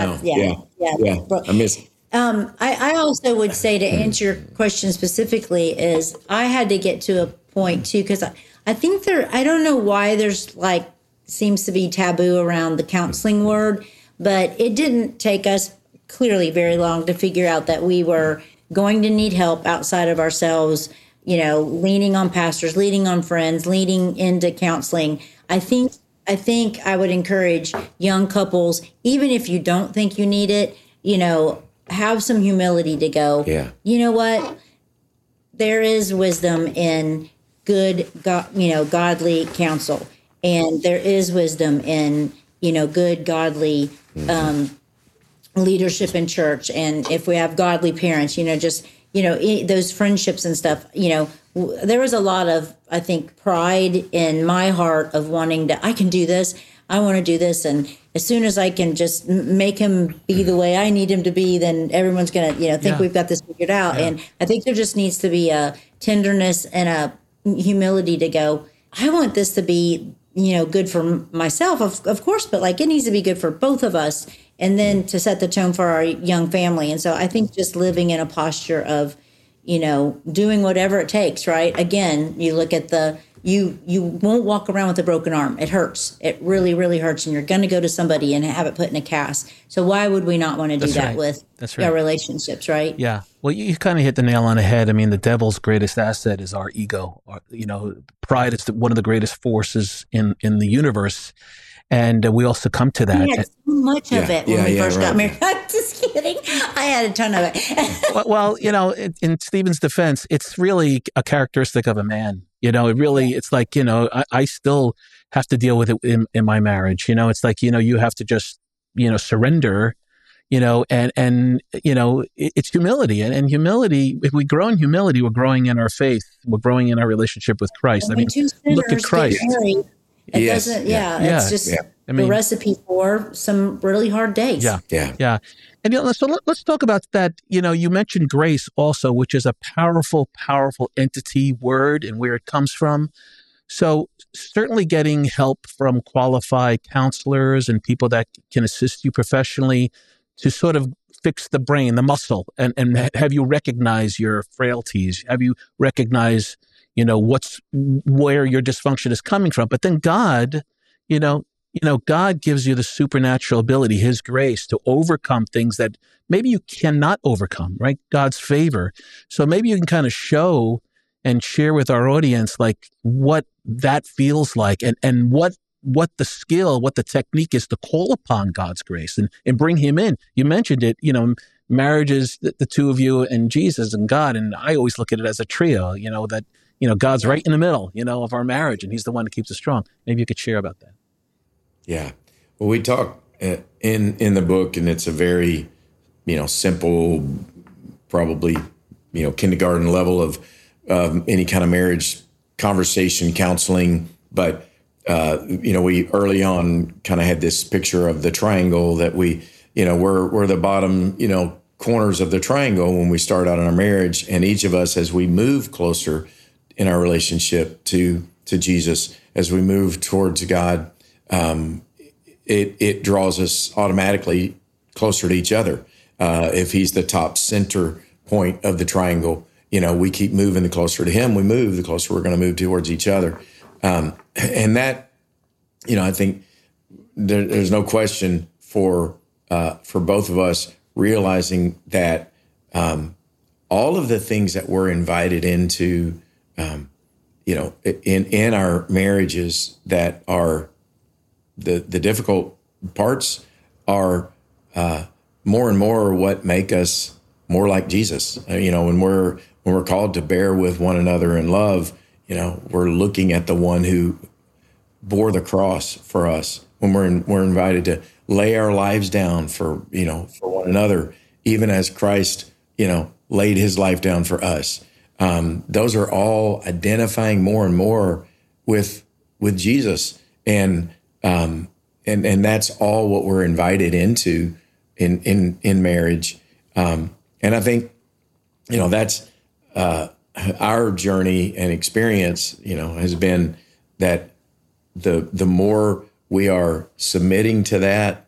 I miss it. I also would say, to answer your question specifically, is I had to get to a point too, because I think I don't know why there's seems to be taboo around the counseling word, but it didn't take us clearly very long to figure out that we were going to need help outside of ourselves, leaning on pastors, leaning on friends, leaning into counseling. I think I would encourage young couples, even if you don't think you need it, have some humility to go, you know what? There is wisdom in good, godly counsel. And there is wisdom in, good, godly leadership in church. And if we have godly parents, just those friendships and stuff, there was a lot of, I think, pride in my heart of wanting to, I can do this. I want to do this. And as soon as I can just make him be the way I need him to be, then everyone's going to, think we've got this figured out. Yeah. And I think there just needs to be a tenderness and a humility to go, I want this to be, good for myself, of course, but like it needs to be good for both of us. And then to set the tone for our young family. And so I think just living in a posture of, doing whatever it takes, right? Again, you look at you won't walk around with a broken arm. It hurts. It really, really hurts. And you're going to go to somebody and have it put in a cast. So why would we not want to do that with our relationships, right? Yeah. Well, you kind of hit the nail on the head. I mean, the devil's greatest asset is our ego. Pride is one of the greatest forces in the universe. And we also come to that. We had so much of it when we first got married. I'm just kidding. I had a ton of it. Well, in Stephen's defense, it's really a characteristic of a man. It's like, I still have to deal with it in my marriage. It's like, you have to just, surrender, and it's humility. And humility, if we grow in humility, we're growing in our faith. We're growing in our relationship with Christ. Look at Christ. It doesn't, it's just the recipe for some really hard days. Yeah. And so let's talk about that. You mentioned grace also, which is a powerful, powerful entity, word, and where it comes from. So certainly getting help from qualified counselors and people that can assist you professionally to sort of fix the brain, the muscle, and have you recognize your frailties, have you recognize where your dysfunction is coming from. But then God, God gives you the supernatural ability, his grace to overcome things that maybe you cannot overcome, right? God's favor. So maybe you can kind of show and share with our audience, like what that feels like and what the skill, what the technique is to call upon God's grace and bring him in. You mentioned it, marriage is the two of you and Jesus and God. And I always look at it as a trio, that God's right in the middle, of our marriage, and he's the one that keeps us strong. Maybe you could share about that. Yeah. Well, we talk in the book, and it's a very, simple, probably, kindergarten level of any kind of marriage conversation, counseling. But, we early on kind of had this picture of the triangle that we're the bottom, corners of the triangle when we start out in our marriage. And each of us, as we move closer in our relationship to Jesus, as we move towards God, it draws us automatically closer to each other. If he's the top center point of the triangle, we keep moving the closer to him we move, the closer we're going to move towards each other. And that, I think there's no question for both of us realizing that all of the things that we're invited into, in our marriages that are the difficult parts are more and more what make us more like Jesus. When we're called to bear with one another in love, we're looking at the one who bore the cross for us. When we're invited to lay our lives down for one another, even as Christ, laid his life down for us. Those are all identifying more and more with Jesus, and that's all what we're invited into in marriage. And I think that's our journey and experience. Has been that the more we are submitting to that,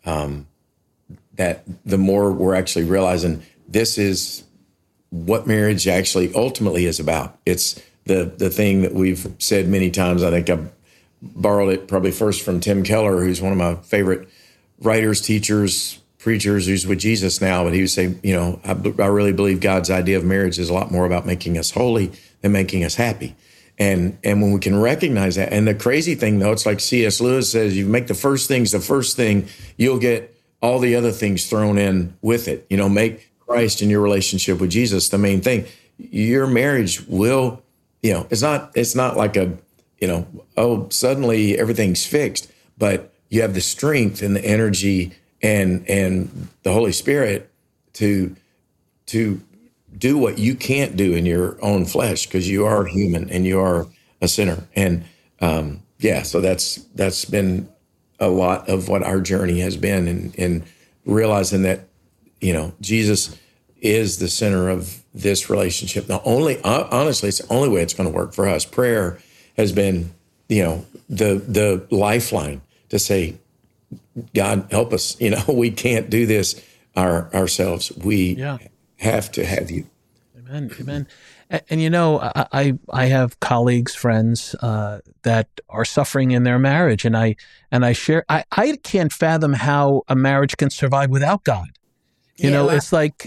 that the more we're actually realizing this is what marriage actually ultimately is about. It's the thing that we've said many times. I think I borrowed it probably first from Tim Keller, who's one of my favorite writers, teachers, preachers, who's with Jesus now. But he would say, I really believe God's idea of marriage is a lot more about making us holy than making us happy. And when we can recognize that, and the crazy thing though, it's like C.S. Lewis says, you make the first things the first thing, you'll get all the other things thrown in with it. Make Christ and your relationship with Jesus the main thing. Your marriage will, it's not like suddenly everything's fixed, but you have the strength and the energy and the Holy Spirit to do what you can't do in your own flesh, because you are human and you are a sinner. And so that's been a lot of what our journey has been, in realizing that, Jesus is the center of this relationship. Honestly, it's the only way it's going to work for us. Prayer has been, the lifeline to say, God, help us. We can't do this ourselves. We have to have you. Amen. And I have colleagues, friends that are suffering in their marriage, and I share. I can't fathom how a marriage can survive without God. It's like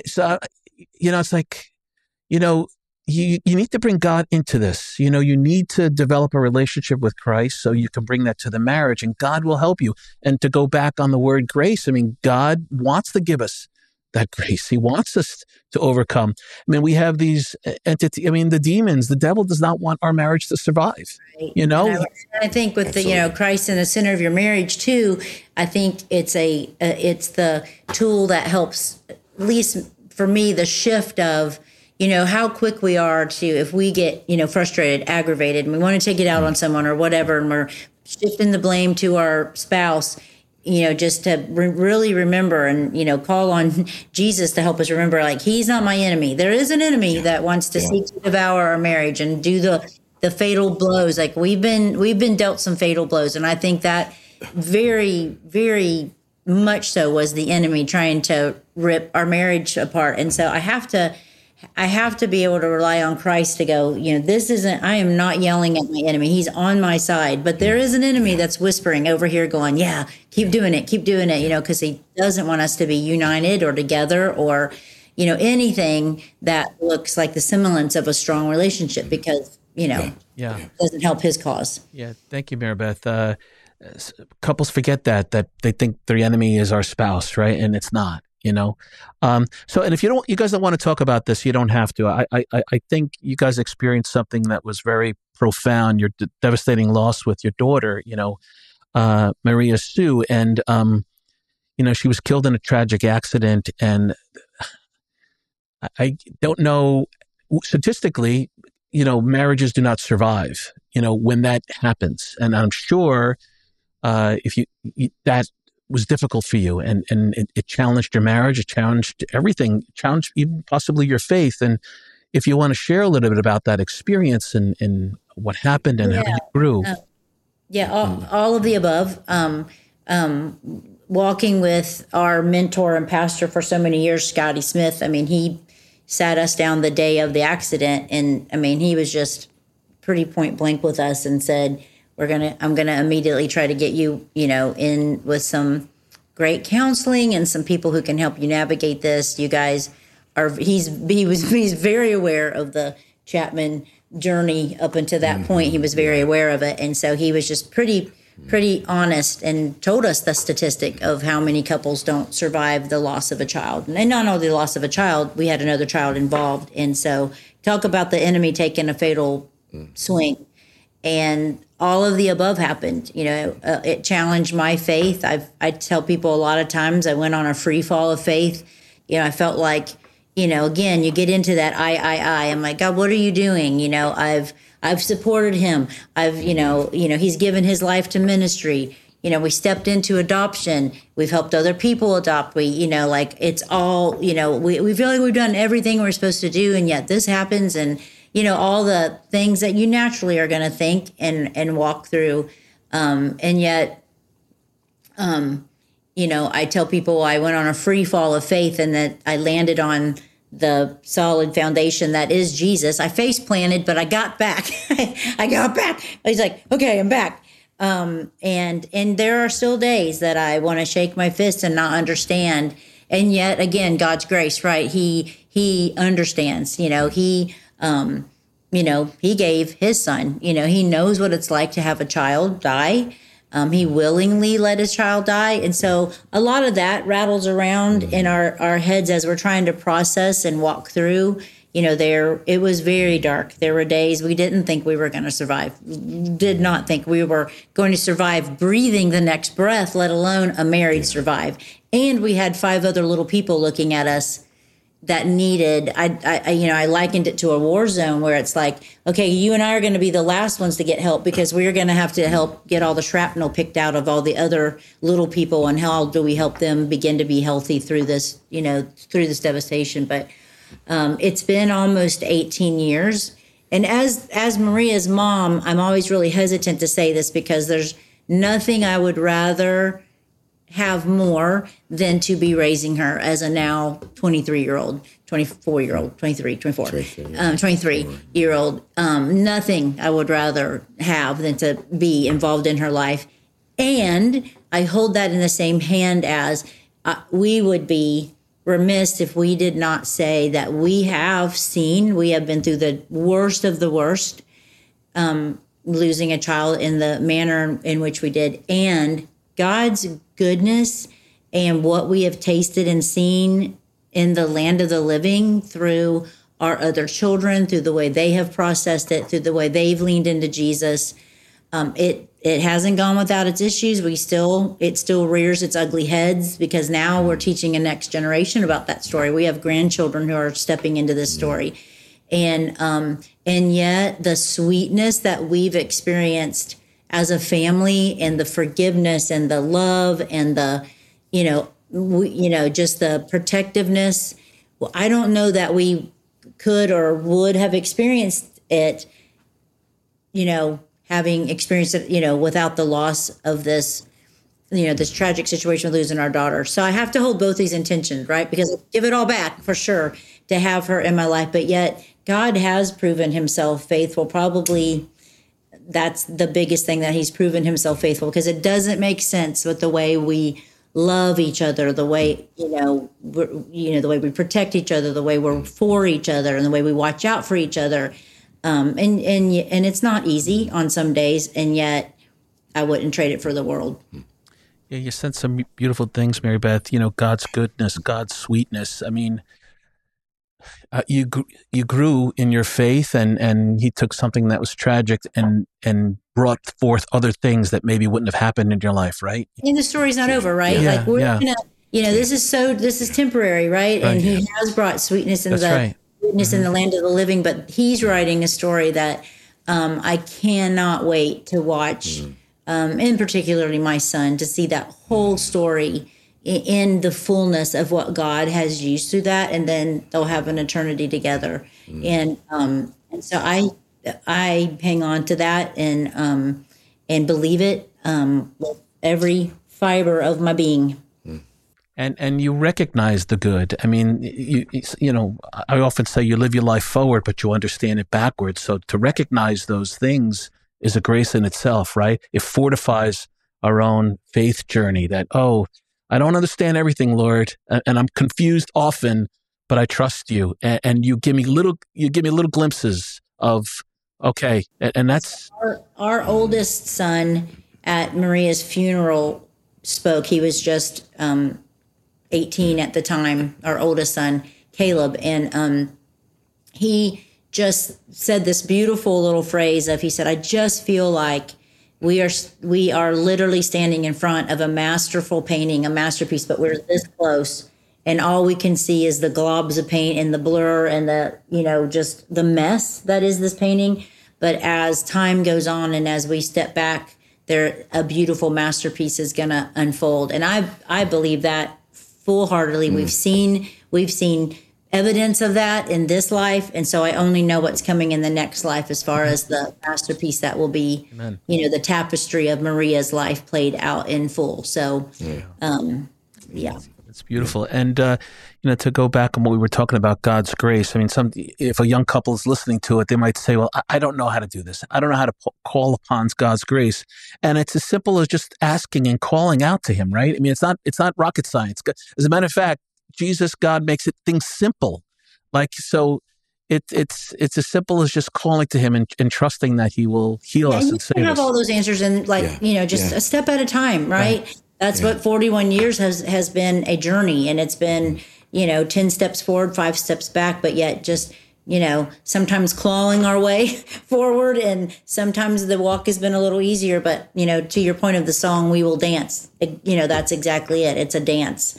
you need to bring God into this. You need to develop a relationship with Christ so you can bring that to the marriage, and God will help you. And to go back on the word grace, God wants to give us that grace. He wants us to overcome. We have these entities. The demons, the devil does not want our marriage to survive. And I think with the Christ in the center of your marriage too, I think it's the tool that helps, at least for me, the shift of how quick we are to, if we get frustrated, aggravated, and we want to take it out on someone or whatever, and we're shifting the blame to our spouse. Just to really remember and, call on Jesus to help us remember, like, he's not my enemy. There is an enemy that wants to seek to devour our marriage and do the fatal blows. Like, we've been dealt some fatal blows. And I think that very, very much so was the enemy trying to rip our marriage apart. And so I have to be able to rely on Christ to go, I am not yelling at my enemy. He's on my side. But there is an enemy that's whispering over here going, keep doing it, because he doesn't want us to be united or together or, anything that looks like the semblance of a strong relationship, because, it doesn't help his cause. Yeah. Thank you, Mary Beth. Couples forget that they think their enemy is our spouse, right? And it's not. So, and if you guys don't want to talk about this, you don't have to. I think you guys experienced something that was very profound. Your devastating loss with your daughter, Maria Sue, and she was killed in a tragic accident. And I don't know, statistically, marriages do not survive. When that happens, and I'm sure if you that was difficult for you, and it challenged your marriage, it challenged everything, challenged even possibly your faith. And if you want to share a little bit about that experience and what happened and how you grew. All of the above. Walking with our mentor and pastor for so many years, Scotty Smith, he sat us down the day of the accident, and he was just pretty point blank with us and said, I'm going to immediately try to get you, in with some great counseling and some people who can help you navigate this. You guys he's very aware of the Chapman journey up until that point. He was very aware of it. And so he was just pretty honest and told us the statistic of how many couples don't survive the loss of a child. And not only the loss of a child, we had another child involved. And so talk about the enemy taking a fatal swing. And all of the above happened. It challenged my faith. I tell people a lot of times I went on a free fall of faith. I felt like, again, you get into that I. I'm like, God, what are you doing? I've supported him. He's given his life to ministry. We stepped into adoption. We've helped other people adopt. It's all, we feel like we've done everything we're supposed to do. And yet this happens. And, all the things that you naturally are going to think and walk through. And yet, I tell people I went on a free fall of faith and that I landed on the solid foundation that is Jesus. I face planted, but I got back. I got back. He's like, okay, I'm back. And there are still days that I want to shake my fist and not understand. And yet again, God's grace, right? He understands, he gave his son, he knows what it's like to have a child die. He willingly let his child die. And so a lot of that rattles around in our heads as we're trying to process and walk through. It was very dark. There were days we didn't think we were going to survive, did not think we were going to survive breathing the next breath, let alone a married survive. And we had 5 other little people looking at us that needed, I likened it to a war zone where it's like, okay, you and I are going to be the last ones to get help because we're going to have to help get all the shrapnel picked out of all the other little people. And how do we help them begin to be healthy through this, through this devastation? But it's been almost 18 years. And as Maria's mom, I'm always really hesitant to say this because there's nothing I would rather have more than to be raising her as a now 23-year-old, 24-year-old, 23-year-old. Nothing I would rather have than to be involved in her life. And I hold that in the same hand as we would be remiss if we did not say that we have been through the worst of the worst, losing a child in the manner in which we did, and God's goodness and what we have tasted and seen in the land of the living through our other children, through the way they have processed it, through the way they've leaned into Jesus. It hasn't gone without its issues. It still rears its ugly heads because now we're teaching a next generation about that story. We have grandchildren who are stepping into this story. And yet the sweetness that we've experienced as a family and the forgiveness and the love and the, just the protectiveness. Well, I don't know that we could or would have experienced it, having experienced it, without the loss of this, this tragic situation with losing our daughter. So I have to hold both these intentions, right? Because I give it all back for sure to have her in my life. But yet God has proven himself faithful. Probably that's the biggest thing, that he's proven himself faithful, because it doesn't make sense with the way we love each other, the way, the way we protect each other, the way we're for each other, and the way we watch out for each other. And it's not easy on some days, and yet I wouldn't trade it for the world. Yeah, you said some beautiful things, Mary Beth. God's goodness, God's sweetness. I mean, you grew in your faith, and he took something that was tragic and brought forth other things that maybe wouldn't have happened in your life, right? And the story's not over, right? Yeah, like we're gonna, this is temporary, right? And he has brought sweetness in witness in the land of the living, but he's writing a story that I cannot wait to watch, and particularly my son, to see that whole story in the fullness of what God has used through that, and then they'll have an eternity together. And so I hang on to that and believe it with every fiber of my being. And you recognize the good. I mean, I often say you live your life forward, but you understand it backwards. So to recognize those things is a grace in itself, right? It fortifies our own faith journey that, I don't understand everything, Lord, and I'm confused often, but I trust you. And you give me little glimpses of, okay. And that's our oldest son at Maria's funeral spoke. He was just 18 at the time, our oldest son, Caleb. And he just said this beautiful little phrase he said, I just feel like we are literally standing in front of a masterful painting, a masterpiece, but we're this close, and all we can see is the globs of paint and the blur and the, just the mess that is this painting. But as time goes on and as we step back, a beautiful masterpiece is going to unfold. And I believe that full-heartedly. We've seen evidence of that in this life, and so I only know what's coming in the next life as far as the masterpiece that will be, Amen. The tapestry of Maria's life played out in full. So, It's beautiful. And, to go back on what we were talking about, God's grace, I mean, if a young couple is listening to it, they might say, well, I don't know how to do this. I don't know how to call upon God's grace. And it's as simple as just asking and calling out to him, right? I mean, it's not rocket science. As a matter of fact, Jesus, God makes things simple. It's as simple as just calling to him and trusting that he will heal us and save us. You have all those answers and a step at a time, right? That's what 41 years has been a journey, and it's been, 10 steps forward, 5 steps back, but yet just, sometimes clawing our way forward, and sometimes the walk has been a little easier, but, to your point of the song, We Will Dance, that's exactly it. It's a dance.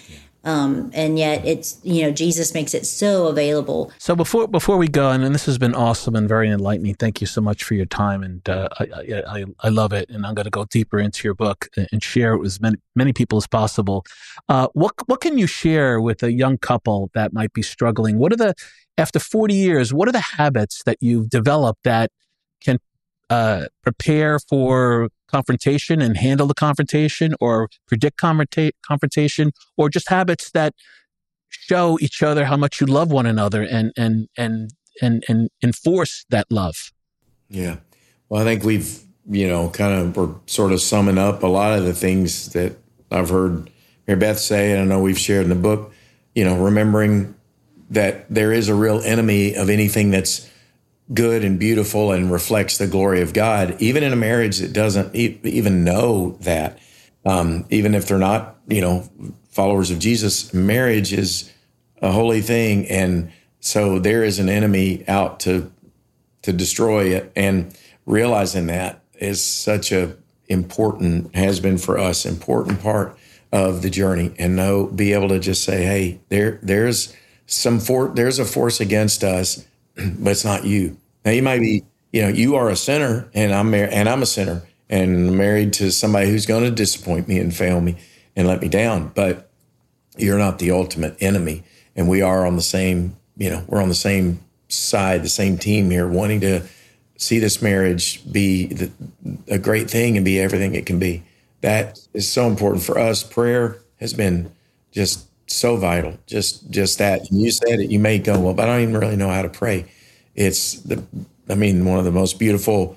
And yet it's, Jesus makes it so available. So before we go, and this has been awesome and very enlightening. Thank you so much for your time. And I love it. And I'm going to go deeper into your book and share it with as many people as possible. What can you share with a young couple that might be struggling? After 40 years, what are the habits that you've developed that can prepare for confrontation and handle the confrontation, or predict confrontation, or just habits that show each other how much you love one another and enforce that love? Yeah. Well, I think we're sort of summing up a lot of the things that I've heard Mary Beth say, and I know we've shared in the book, remembering that there is a real enemy of anything that's good and beautiful and reflects the glory of God, even in a marriage that doesn't even know that. Even if they're not, followers of Jesus, marriage is a holy thing. And so there is an enemy out to destroy it. And realizing that is such has been for us, important part of the journey. And be able to just say, hey, there's a force against us, but it's not you. Now you might be, you are a sinner, and I'm a sinner, and married to somebody who's going to disappoint me and fail me and let me down. But you're not the ultimate enemy, and we are on the same, we're on the same side, the same team here, wanting to see this marriage be a great thing and be everything it can be. That is so important for us. Prayer has been just so vital. Just that. And you said it. You may go, well, but I don't even really know how to pray. It's one of the most beautiful,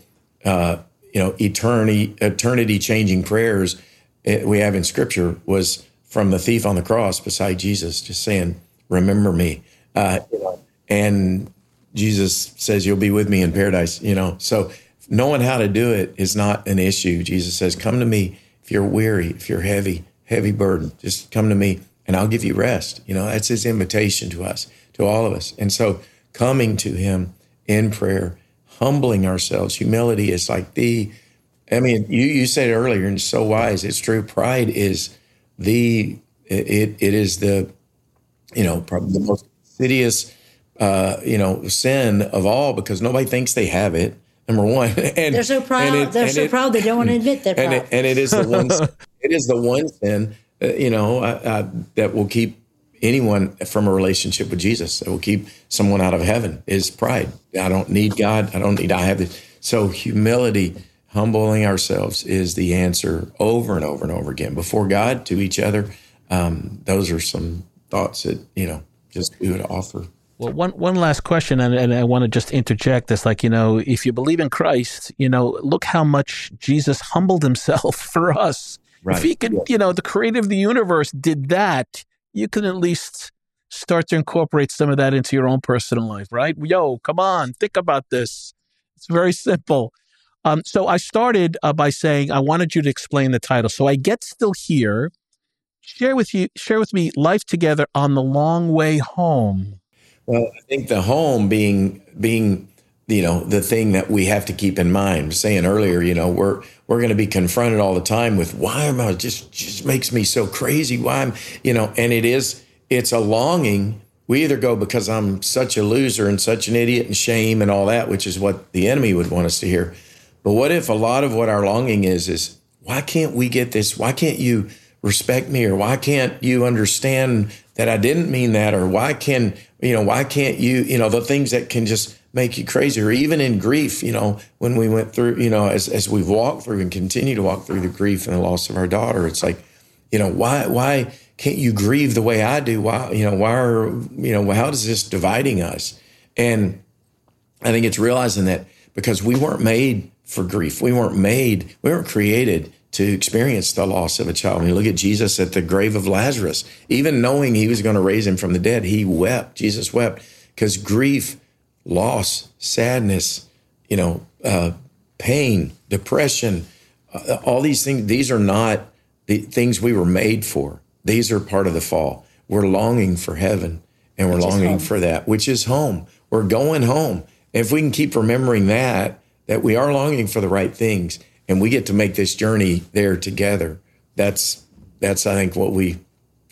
eternity changing prayers we have in Scripture was from the thief on the cross beside Jesus, just saying, "Remember me," and Jesus says, "You'll be with me in paradise." So knowing how to do it is not an issue. Jesus says, "Come to me if you're weary, if you're heavy burden. Just come to me, and I'll give you rest." That's His invitation to us, to all of us, and so. Coming to Him in prayer, humbling ourselves. Humility is like you said it earlier, and it's so wise. It's true. Pride is it is the, probably the most insidious, sin of all, because nobody thinks they have it. Number one, and they're so proud. They're so proud they don't want to admit they're proud. And it is the one. It is the one sin, that will keep anyone from a relationship with Jesus, that will keep someone out of heaven, is pride. I don't need God. I have this. So humility, humbling ourselves, is the answer over and over and over again before God, to each other. Those are some thoughts that, just we would offer. Well, one last question, and I want to just interject this, if you believe in Christ, look how much Jesus humbled Himself for us. Right. If He could, the creator of the universe did that, you can at least start to incorporate some of that into your own personal life, right? Come on, think about this. It's very simple. So I started by saying I wanted you to explain the title. So I Get Still Here. Share with me Life Together on the Long Way Home. Well, I think the home being the thing that we have to keep in mind. Saying earlier, we're going to be confronted all the time with why am I just makes me so crazy. Why I'm, and it's a longing. We either go because I'm such a loser and such an idiot and shame and all that, which is what the enemy would want us to hear. But what if a lot of what our longing is why can't we get this? Why can't you respect me? Or why can't you understand that I didn't mean that? Or why can't you, the things that can just make you crazy, or even in grief, when we went through, as we've walked through and continue to walk through the grief and the loss of our daughter, it's like, why can't you grieve the way I do? Why, how is this dividing us? And I think it's realizing that because we weren't made for grief. We weren't created to experience the loss of a child. When you look at Jesus at the grave of Lazarus, even knowing He was going to raise him from the dead, He wept. Jesus wept because grief, loss, sadness, pain, depression, all these things, these are not the things we were made for. These are part of the fall. We're longing for heaven, and we're longing for that, which is home. We're going home. If we can keep remembering that we are longing for the right things, and we get to make this journey there together, that's I think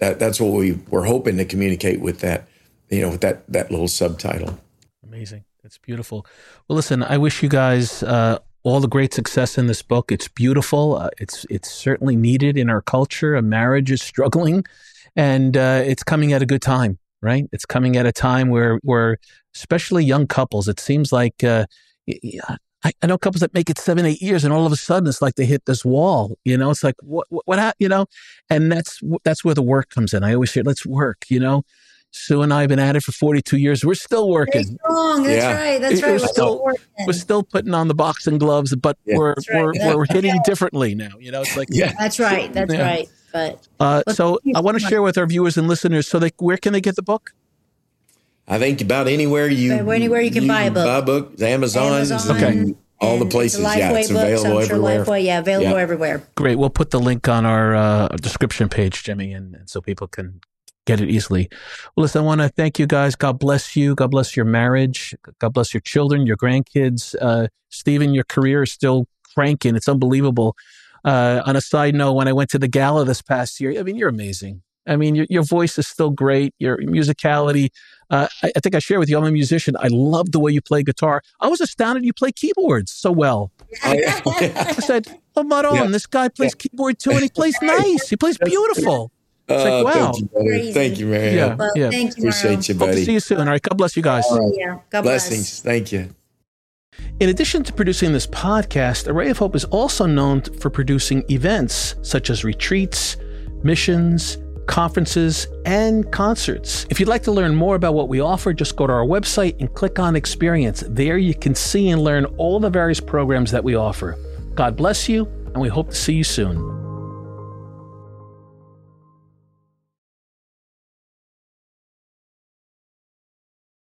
that's what we were hoping to communicate with that, with that little subtitle. Amazing. That's beautiful. Well, listen, I wish you guys all the great success in this book. It's beautiful. It's certainly needed in our culture. A marriage is struggling, and it's coming at a good time, right? It's coming at a time where especially young couples, it seems like I know couples that make it 7-8 years, and all of a sudden it's like they hit this wall. It's like what happened? And that's where the work comes in. I always say, let's work. Sue and I have been at it for 42 years. We're still working. Very strong. That's right. That's right. We're still putting on the boxing gloves, but we're hitting differently now. It's like That's right. That's right. But so I want to share with our viewers and listeners. So where can they get the book? I think about anywhere you can buy a book. Buy books, Amazon. Okay. All the places. It's available everywhere. Available everywhere. Great. We'll put the link on our description page, Jimmy, and so people can get it easily. Well, listen, I want to thank you guys. God bless you. God bless your marriage. God bless your children, your grandkids. Stephen, your career is still cranking. It's unbelievable. On a side note, when I went to the gala this past year, you're amazing. Your voice is still great. Your musicality. I think I shared with you, I'm a musician. I love the way you play guitar. I was astounded you play keyboards so well. I said, Maron, this guy plays keyboard too, and he plays nice. He plays beautiful. It's like, wow. Thank you, Mary. Yeah. Thank you, Appreciate you, buddy. Hope to see you soon. All right. God bless you guys. Yeah. God bless. Blessings. Thank you. In addition to producing this podcast, Array of Hope is also known for producing events such as retreats, missions, conferences, and concerts. If you'd like to learn more about what we offer, just go to our website and click on Experience. There you can see and learn all the various programs that we offer. God bless you, and we hope to see you soon.